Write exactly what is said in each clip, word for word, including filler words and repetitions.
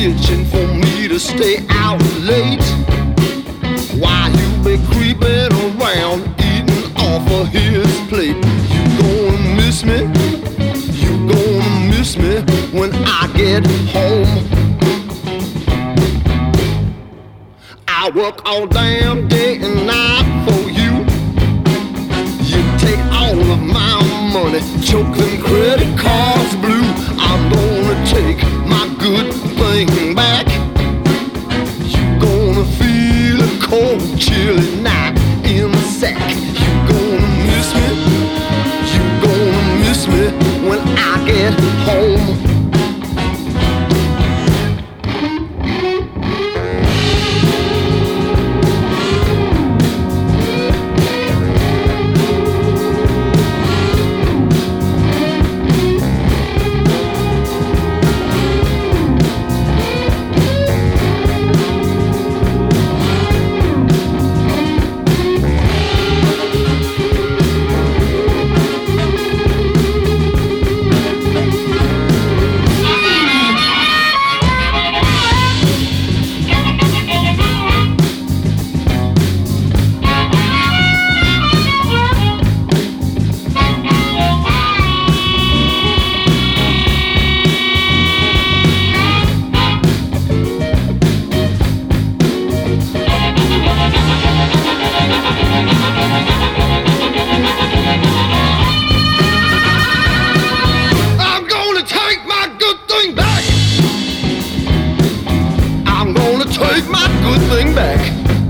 itching for me to stay out late. While you be creeping around, eating off of his plate. You gonna miss me, you gonna miss me when I get home. I work all damn day and night for you. You take all of my money, choke them credit cards blue. I'm gonna take my good thing back. You gonna feel a cold, chilly night in the sack. You gonna miss me, you gonna miss me when I get home. Take my good thing back.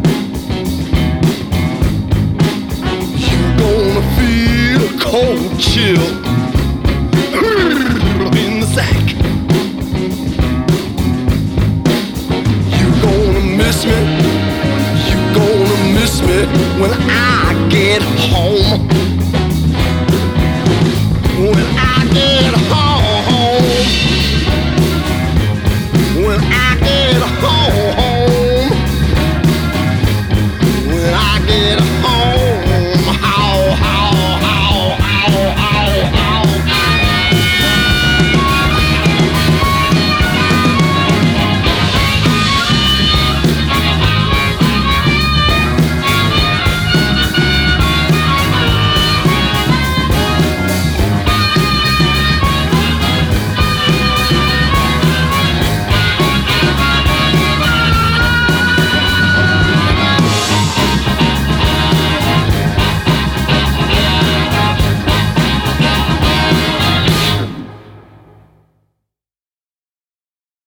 You're gonna feel a cold chill in the sack. You're gonna miss me, you're gonna miss me when I get home.